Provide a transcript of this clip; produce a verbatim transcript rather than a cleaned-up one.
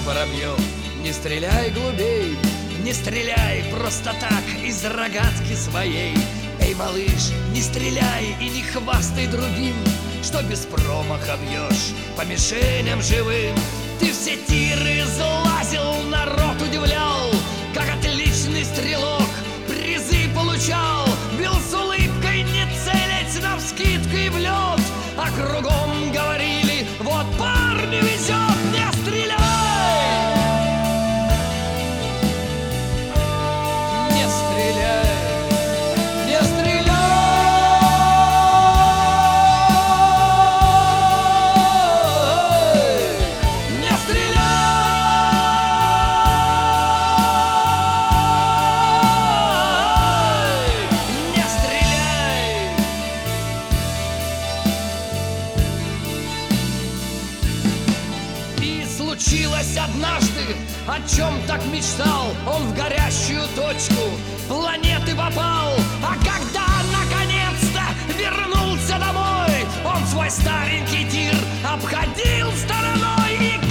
воробьев. Не стреляй глубей, не стреляй просто так из рогатки своей. Эй, малыш, не стреляй и не хвастай другим, что без промаха бьешь по мишеням живым. Ты все тиры залазил, народ удивлял, как отличный стрелок призы получал. Бил с улыбкой, не целясь навскидку и в лед, а кругом говорили: вот парню везет, не стреляй! Не стреляй, не стреляй! Не стреляй! Не стреляй! И случилось однажды, о чем так мечтал, он в горящую точку планеты попал. А когда наконец-то вернулся домой, он свой старенький тир обходил стороной и